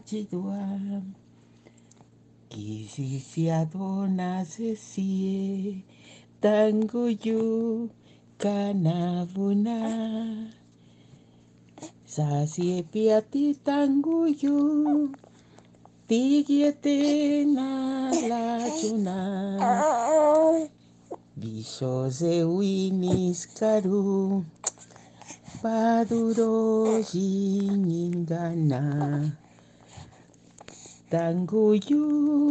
chidua. Kisisiadona sesie. Tanguyu kanavuna. Sasie piati tanguyu. Tigiete na la chuna. Bishoze winis karu. Paduro shingana. Tanguyu,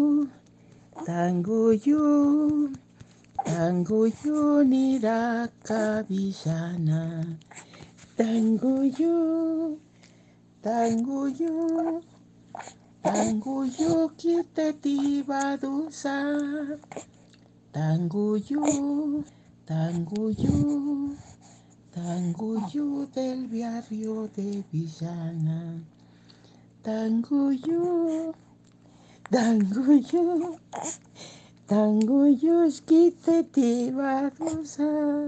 tanguyu, tanguyu nirakabishana. Tanguyu, tanguyu, tanguyu kitetibadusa. Tanguyu, tanguyu, tanguyu del barrio de Villana. Tanguyu, tanguyu, tanguyu kitetibadusa.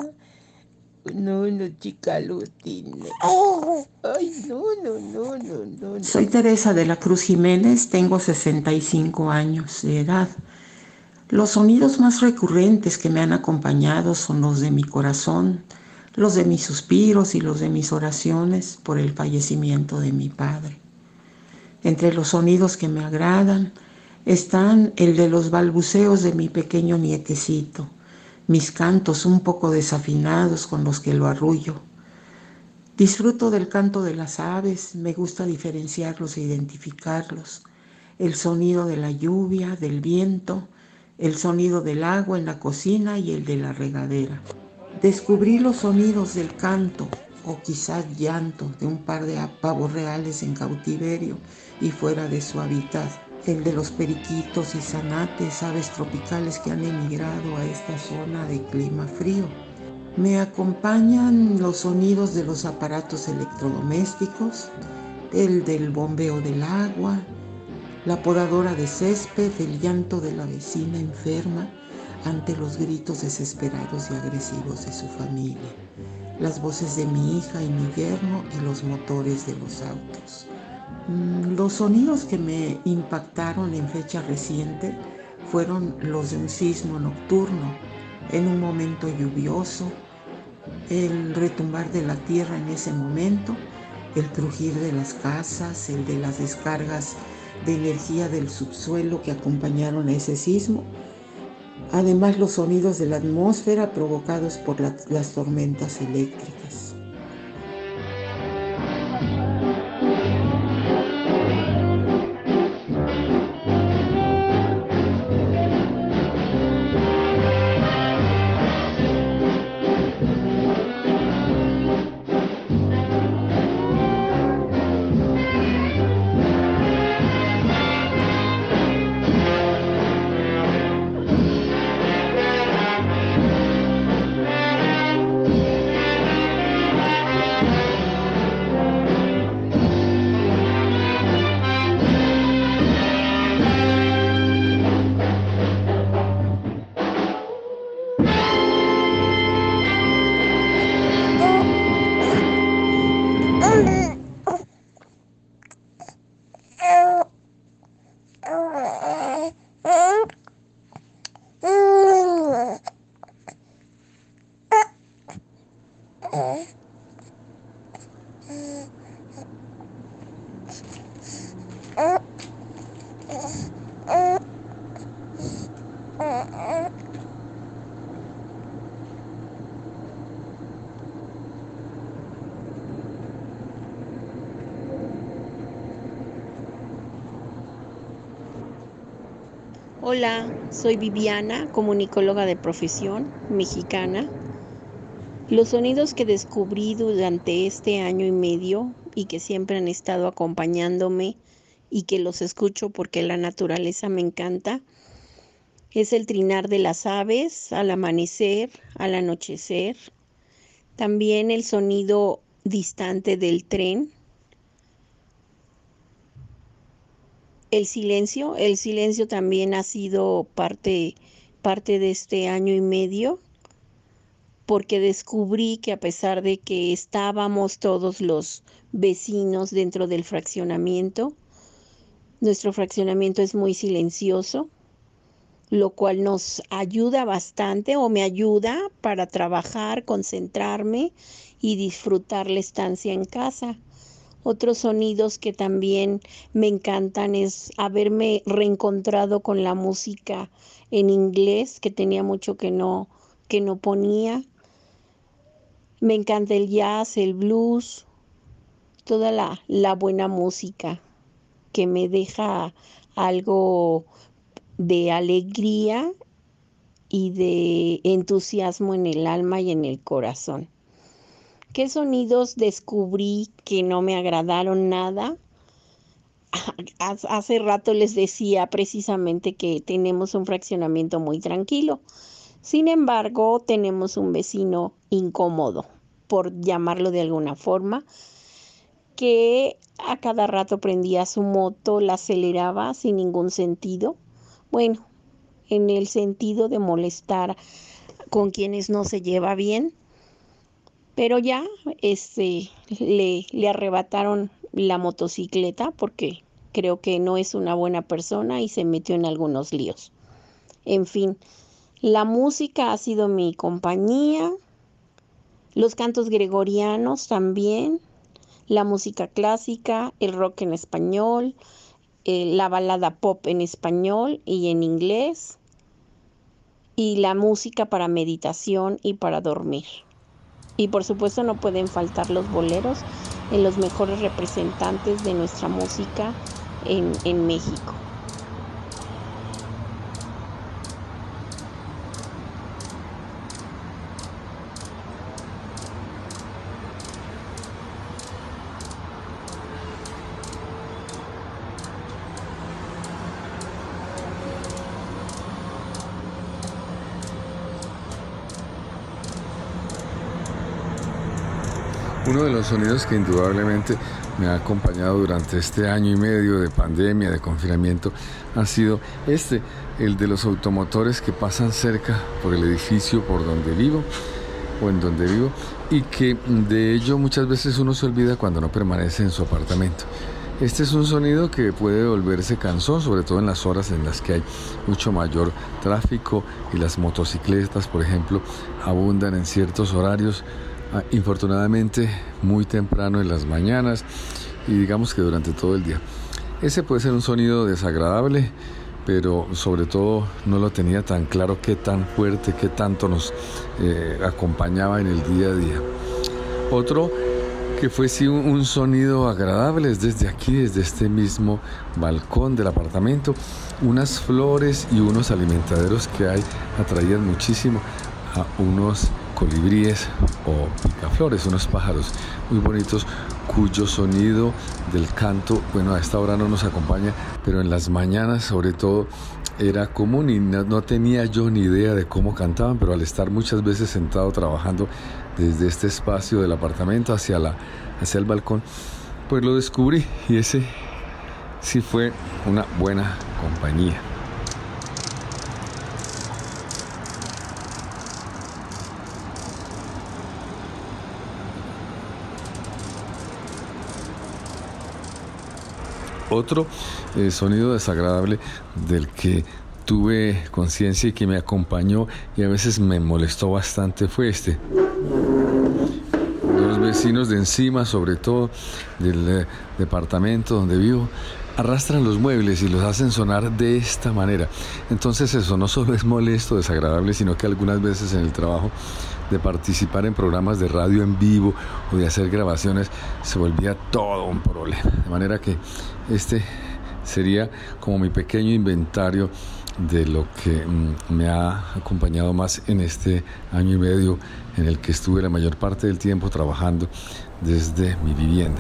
No, no, chica, lo tiene. Ay, no, no, no, no, no. Soy Teresa de la Cruz Jiménez, tengo 65 años de edad. Los sonidos más recurrentes que me han acompañado son los de mi corazón, los de mis suspiros y los de mis oraciones por el fallecimiento de mi padre. Entre los sonidos que me agradan están el de los balbuceos de mi pequeño nietecito, mis cantos un poco desafinados con los que lo arrullo. Disfruto del canto de las aves, me gusta diferenciarlos e identificarlos, el sonido de la lluvia, del viento, el sonido del agua en la cocina y el de la regadera. Descubrí los sonidos del canto, o quizás llanto, de un par de pavos reales en cautiverio y fuera de su hábitat, el de los periquitos y zanates, aves tropicales que han emigrado a esta zona de clima frío. Me acompañan los sonidos de los aparatos electrodomésticos, el del bombeo del agua, la podadora de césped, el llanto de la vecina enferma ante los gritos desesperados y agresivos de su familia, las voces de mi hija y mi yerno y los motores de los autos. Los sonidos que me impactaron en fecha reciente fueron los de un sismo nocturno, en un momento lluvioso, el retumbar de la tierra en ese momento, el crujir de las casas, el de las descargas de energía del subsuelo que acompañaron a ese sismo, además los sonidos de la atmósfera provocados por las tormentas eléctricas. Hola, soy Viviana, comunicóloga de profesión, mexicana. Los sonidos que descubrí durante este año y medio y que siempre han estado acompañándome y que los escucho porque la naturaleza me encanta, es el trinar de las aves al amanecer, al anochecer, también el sonido distante del tren, el silencio también ha sido parte de este año y medio, porque descubrí que a pesar de que estábamos todos los vecinos dentro del fraccionamiento, Nuestro fraccionamiento es muy silencioso, lo cual nos ayuda bastante o me ayuda para trabajar, concentrarme y disfrutar la estancia en casa. Otros sonidos que también me encantan es haberme reencontrado con la música en inglés, que tenía mucho que no ponía. Me encanta el jazz, el blues, toda la buena música que me deja algo de alegría y de entusiasmo en el alma y en el corazón. ¿Qué sonidos descubrí que no me agradaron nada? Hace rato les decía precisamente que tenemos un fraccionamiento muy tranquilo. Sin embargo, tenemos un vecino incómodo, por llamarlo de alguna forma, que a cada rato prendía su moto, la aceleraba sin ningún sentido. Bueno, en el sentido de molestar con quienes no se lleva bien, pero ya le arrebataron la motocicleta porque creo que no es una buena persona y se metió en algunos líos. En fin, la música ha sido mi compañía, los cantos gregorianos también, la música clásica, el rock en español, la balada pop en español y en inglés, y la música para meditación y para dormir. Y por supuesto no pueden faltar los boleros, en los mejores representantes de nuestra música en México. Uno de los sonidos que indudablemente me ha acompañado durante este año y medio de pandemia, de confinamiento, ha sido el de los automotores que pasan cerca por el edificio por donde vivo o en donde vivo, y que de ello muchas veces uno se olvida cuando no permanece en su apartamento. Este es un sonido que puede volverse cansón, sobre todo en las horas en las que hay mucho mayor tráfico y las motocicletas, por ejemplo, abundan en ciertos horarios. Infortunadamente muy temprano en las mañanas y digamos que durante todo el día. Ese puede ser un sonido desagradable, pero sobre todo no lo tenía tan claro qué tan fuerte, qué tanto nos acompañaba en el día a día. Otro que fue sí un sonido agradable es desde aquí, desde este mismo balcón del apartamento, unas flores y unos alimentaderos que hay atraían muchísimo a unos colibríes o picaflores, unos pájaros muy bonitos cuyo sonido del canto, bueno, a esta hora no nos acompaña, pero en las mañanas sobre todo era común y no tenía yo ni idea de cómo cantaban, pero al estar muchas veces sentado trabajando desde este espacio del apartamento hacia el balcón, pues lo descubrí y ese sí fue una buena compañía. Otro sonido desagradable del que tuve conciencia y que me acompañó y a veces me molestó bastante fue Los vecinos de encima, sobre todo del departamento donde vivo, arrastran los muebles y los hacen sonar de esta manera. Entonces eso no solo es molesto, desagradable, sino que algunas veces en el trabajo de participar en programas de radio en vivo o de hacer grabaciones se volvía todo un problema. De manera que este sería como mi pequeño inventario de lo que me ha acompañado más en este año y medio en el que estuve la mayor parte del tiempo trabajando desde mi vivienda.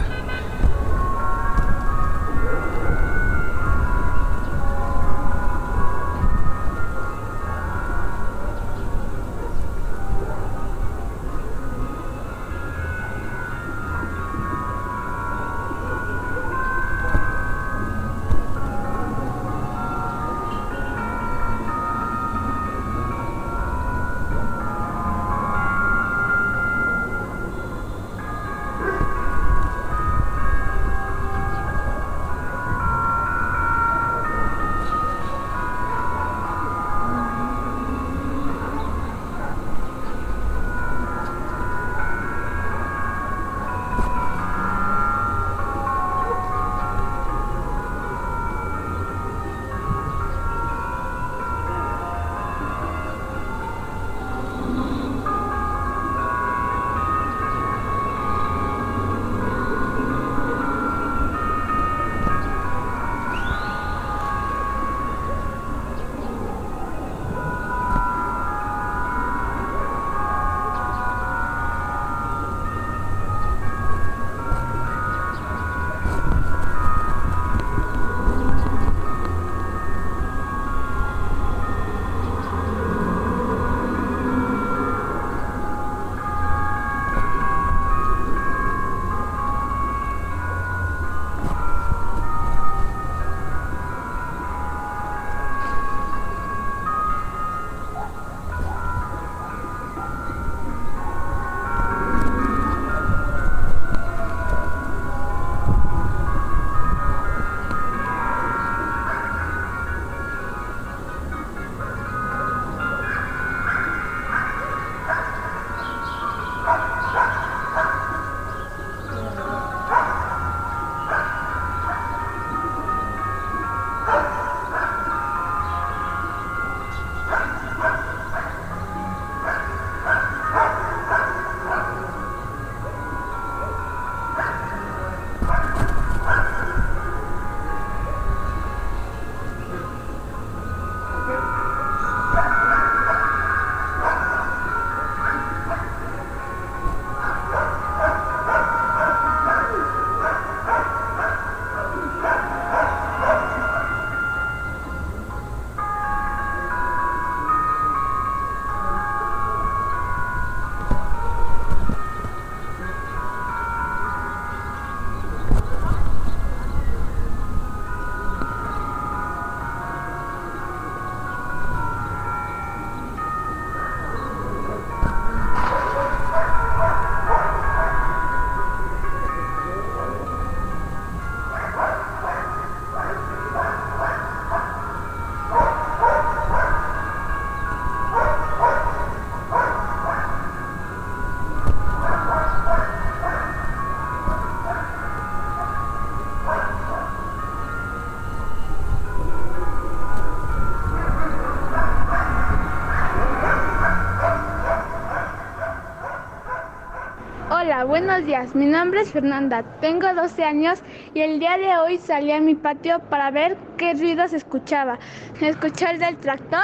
buenos días. Mi nombre es Fernanda, tengo 12 años y el día de hoy salí a mi patio para ver qué ruido se escuchaba. Escuché el del tractor,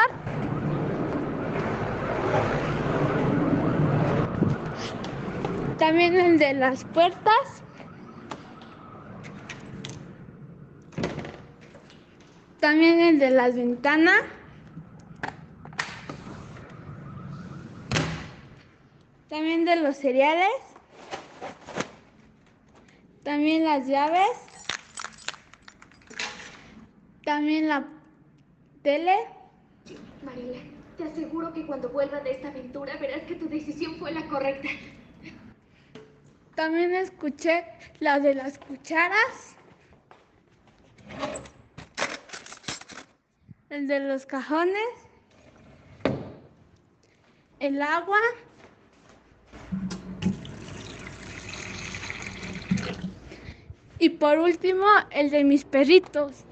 también el de las puertas, también el de las ventanas, también de los cereales, también las llaves, también la tele. Mariela, te aseguro que cuando vuelva de esta aventura verás que tu decisión fue la correcta. También escuché la de las cucharas, el de los cajones, el agua, y por último el de mis perritos.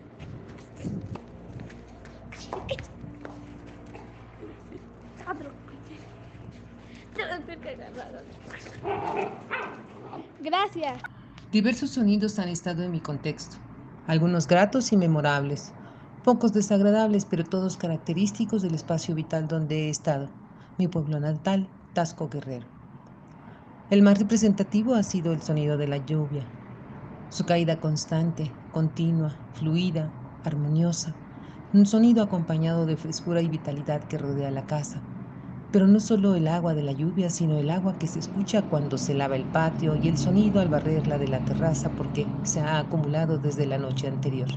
Gracias. Diversos sonidos han estado en mi contexto, algunos gratos y memorables, pocos desagradables, pero todos característicos del espacio vital donde he estado, mi pueblo natal, Taxco Guerrero. El más representativo ha sido el sonido de la lluvia, su caída constante, continua, fluida, armoniosa, un sonido acompañado de frescura y vitalidad que rodea la casa. Pero no solo el agua de la lluvia, sino el agua que se escucha cuando se lava el patio y el sonido al barrerla de la terraza porque se ha acumulado desde la noche anterior.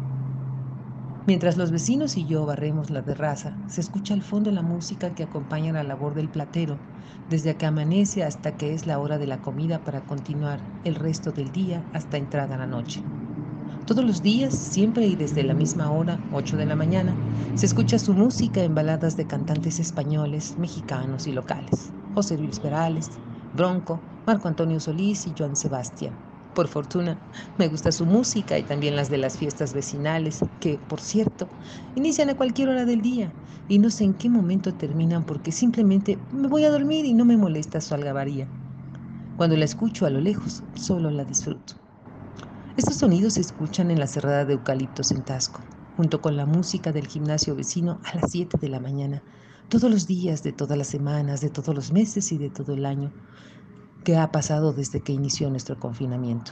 Mientras los vecinos y yo barremos la terraza, se escucha al fondo la música que acompaña la labor del platero, desde que amanece hasta que es la hora de la comida para continuar el resto del día hasta entrada la noche. Todos los días, siempre y desde la misma hora, 8 de la mañana, se escucha su música en baladas de cantantes españoles, mexicanos y locales. José Luis Perales, Bronco, Marco Antonio Solís y Joan Sebastián. Por fortuna, me gusta su música y también las de las fiestas vecinales, que, por cierto, inician a cualquier hora del día y no sé en qué momento terminan porque simplemente me voy a dormir y no me molesta su algarabía. Cuando la escucho a lo lejos, solo la disfruto. Estos sonidos se escuchan en la cerrada de eucaliptos en Taxco, junto con la música del gimnasio vecino a las 7 de la mañana, todos los días, de todas las semanas, de todos los meses y de todo el año que ha pasado desde que inició nuestro confinamiento.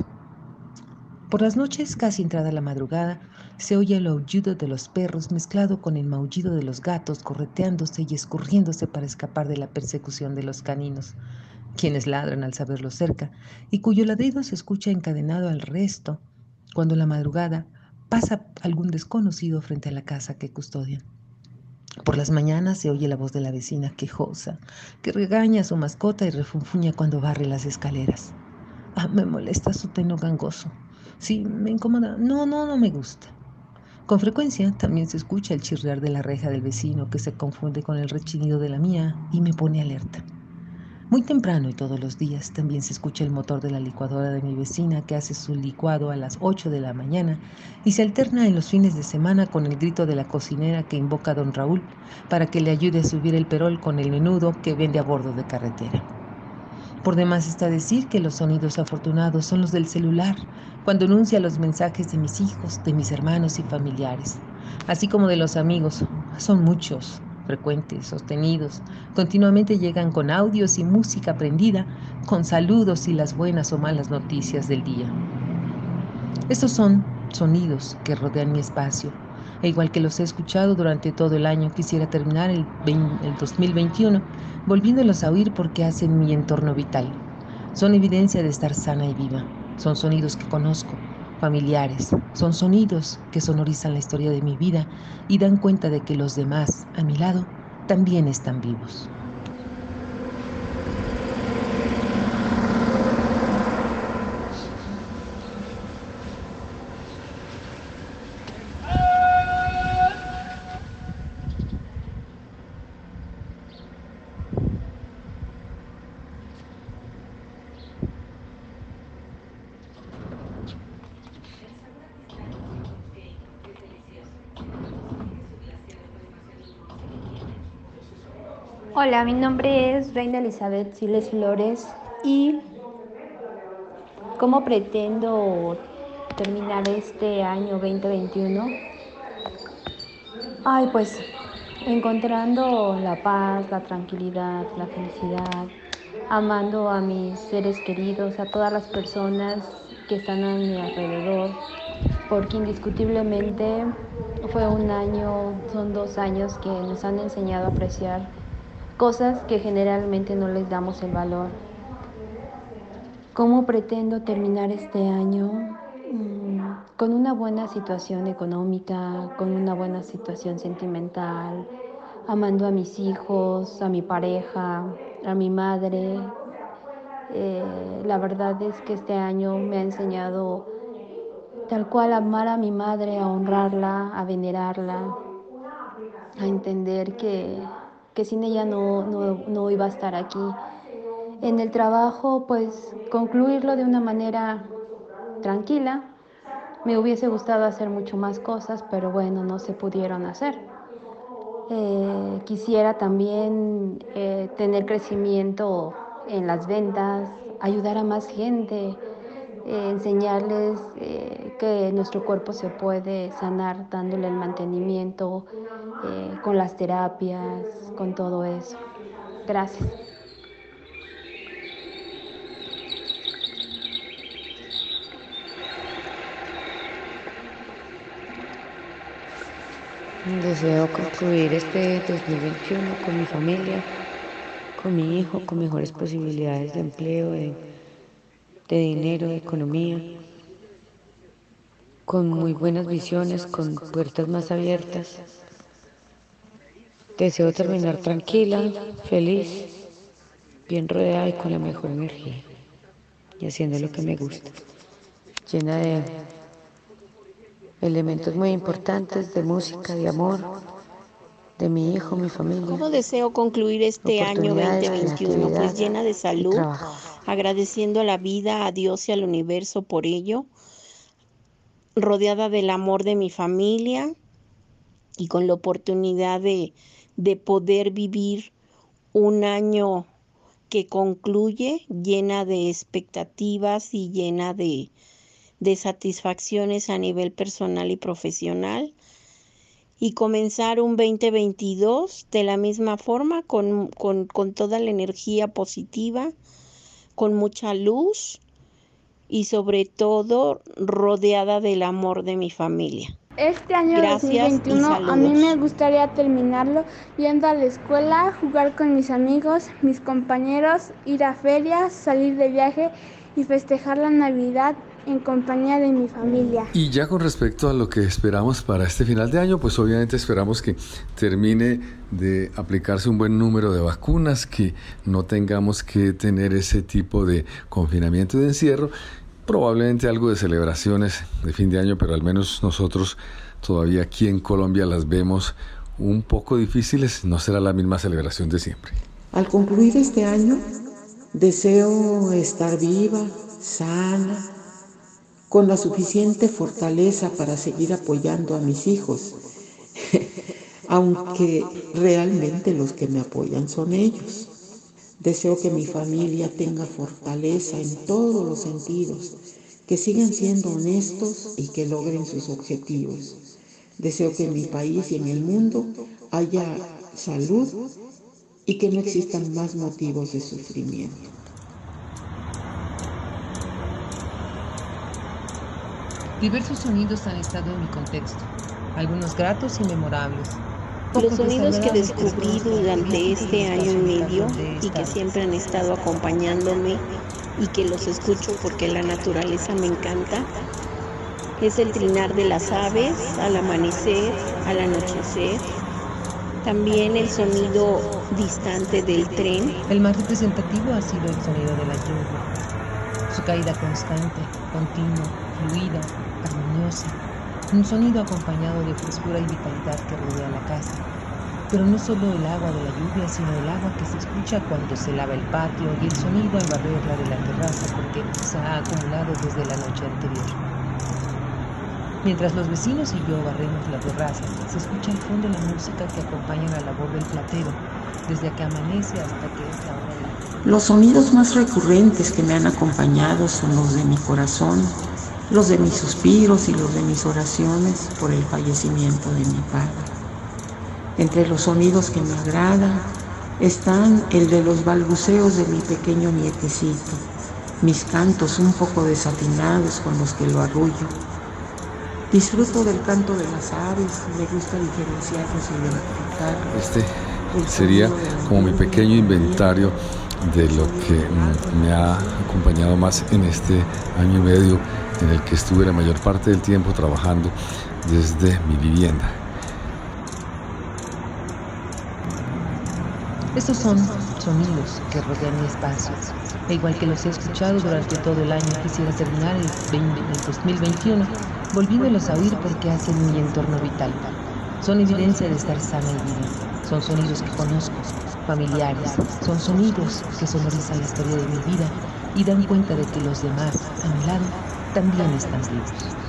Por las noches, casi entrada la madrugada, se oye el aullido de los perros mezclado con el maullido de los gatos correteándose y escurriéndose para escapar de la persecución de los caninos, quienes ladran al saberlo cerca, y cuyo ladrido se escucha encadenado al resto cuando la madrugada pasa algún desconocido frente a la casa que custodian. Por las mañanas se oye la voz de la vecina quejosa, que regaña a su mascota y refunfuña cuando barre las escaleras. Me molesta su tono gangoso. Sí, me incomoda. No me gusta. Con frecuencia también se escucha el chirriar de la reja del vecino que se confunde con el rechinido de la mía y me pone alerta. Muy temprano y todos los días también se escucha el motor de la licuadora de mi vecina que hace su licuado a las 8 de la mañana y se alterna en los fines de semana con el grito de la cocinera que invoca a don Raúl para que le ayude a subir el perol con el menudo que vende a bordo de carretera. Por demás está decir que los sonidos afortunados son los del celular, cuando anuncia los mensajes de mis hijos, de mis hermanos y familiares, así como de los amigos. Son muchos, frecuentes, sostenidos, continuamente llegan con audios y música prendida, con saludos y las buenas o malas noticias del día. Estos son sonidos que rodean mi espacio, e igual que los he escuchado durante todo el año, quisiera terminar el 2021 volviéndolos a oír porque hacen mi entorno vital. Son evidencia de estar sana y viva. Son sonidos que conozco, familiares. Son sonidos que sonorizan la historia de mi vida y dan cuenta de que los demás, a mi lado, también están vivos. Hola, mi nombre es Reina Elizabeth Siles Flores y ¿Cómo pretendo terminar este año 2021? Pues encontrando la paz, la tranquilidad, la felicidad, amando a mis seres queridos, a todas las personas que están a mi alrededor, porque indiscutiblemente son 2 años que nos han enseñado a apreciar cosas que generalmente no les damos el valor. ¿Cómo pretendo terminar este año? Con una buena situación económica, con una buena situación sentimental, amando a mis hijos, a mi pareja, a mi madre. La verdad es que este año me ha enseñado tal cual a amar a mi madre, a honrarla, a venerarla, a entender que sin ella no iba a estar aquí. En el trabajo, pues concluirlo de una manera tranquila. Me hubiese gustado hacer mucho más cosas, pero bueno, no se pudieron hacer. Quisiera también tener crecimiento en las ventas, ayudar a más gente, enseñarles que nuestro cuerpo se puede sanar dándole el mantenimiento, con las terapias, con todo eso. Gracias. Deseo concluir este 2021 con mi familia, con mi hijo, con mejores posibilidades de empleo, de dinero, de economía, con muy buenas visiones, con puertas más abiertas. Deseo terminar tranquila, feliz, bien rodeada y con la mejor energía, y haciendo lo que me gusta, llena de elementos muy importantes de música, de amor, de mi hijo, mi familia. ¿Cómo deseo concluir este año 2021? Pues llena de salud, agradeciendo a la vida, a Dios y al universo por ello, rodeada del amor de mi familia y con la oportunidad de poder vivir un año que concluye llena de expectativas y llena de satisfacciones a nivel personal y profesional, y comenzar un 2022 de la misma forma, con toda la energía positiva, con mucha luz y sobre todo rodeada del amor de mi familia. Este año Gracias 2021 a mí me gustaría terminarlo yendo a la escuela, jugar con mis amigos, mis compañeros, ir a ferias, salir de viaje y festejar la Navidad en compañía de mi familia. Y ya con respecto a lo que esperamos para este final de año, pues obviamente esperamos que termine de aplicarse un buen número de vacunas, que no tengamos que tener ese tipo de confinamiento y de encierro. Probablemente algo de celebraciones de fin de año, pero al menos nosotros todavía aquí en Colombia las vemos un poco difíciles. No será la misma celebración de siempre. Al concluir este año, deseo estar viva, sana, con la suficiente fortaleza para seguir apoyando a mis hijos, aunque realmente los que me apoyan son ellos. Deseo que mi familia tenga fortaleza en todos los sentidos, que sigan siendo honestos y que logren sus objetivos. Deseo que en mi país y en el mundo haya salud y que no existan más motivos de sufrimiento. Diversos sonidos han estado en mi contexto, algunos gratos y memorables. Los sonidos que descubrí durante este año y medio y que siempre han estado acompañándome y que los escucho porque la naturaleza me encanta, es el trinar de las aves al amanecer, al anochecer, también el sonido distante del tren. El más representativo ha sido el sonido de la lluvia, su caída constante, continua, fluida, armoniosa, un sonido acompañado de frescura y vitalidad que rodea la casa. Pero no solo el agua de la lluvia, sino el agua que se escucha cuando se lava el patio y el sonido al barrerla de la terraza porque se ha acumulado desde la noche anterior. Mientras los vecinos y yo barremos la terraza, se escucha al fondo la música que acompaña la labor del platero, desde que amanece hasta que es la hora de la... Los sonidos más recurrentes que me han acompañado son los de mi corazón, los de mis suspiros y los de mis oraciones por el fallecimiento de mi padre. Entre los sonidos que me agradan están el de los balbuceos de mi pequeño nietecito, mis cantos un poco desatinados con los que lo arrullo. Disfruto del canto de las aves, me gusta diferenciarlos y identificarlos. Este sería como mi pequeño inventario de lo que me ha acompañado más en este año y medio en el que estuve la mayor parte del tiempo trabajando desde mi vivienda. Estos son sonidos que rodean mi espacio. E igual que los he escuchado durante todo el año, quisiera terminar el 2021 volviéndolos a oír porque hacen mi entorno vital. Son evidencia de estar sana y viva. Son sonidos que conozco, familiares. Son sonidos que sonorizan la historia de mi vida y dan cuenta de que los demás, a mi lado, también están vivos.